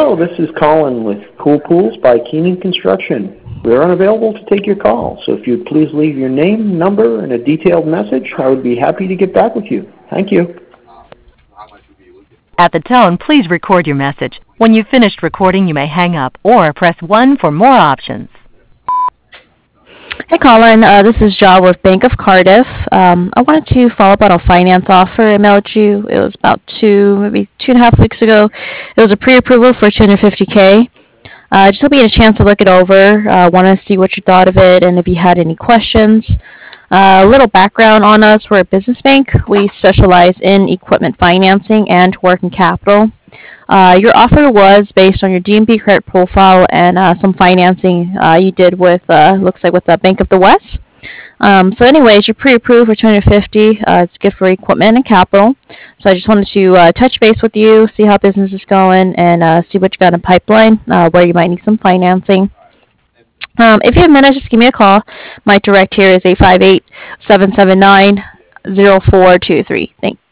Hello, this is Colin with Cool Pools by Keenan Construction. We are unavailable to take your call, so if you'd please leave your name, number, and a detailed message, I would be happy to get back with you. Thank you. At the tone, please record your message. When you've finished recording, you may hang up or press 1 for more options. Hey Colin, this is Ja with Bank of Cardiff. I wanted to follow up on a finance offer I mailed you. It was about maybe 2.5 weeks ago. It was a pre-approval for $250K. Just hope you had a chance to look it over. Want to see what you thought of it and if you had any questions. A little background on us. We're a business bank. We specialize in equipment financing and working capital. Your offer was based on your DNB credit profile and some financing you did with, looks like with the Bank of the West. So anyways, you're pre-approved for $250. It's good for equipment and capital. So I just wanted to touch base with you, see how business is going, and see what you got in pipeline, where you might need some financing. If you have a minute, just give me a call. My direct here is 858-779-0423. Thanks.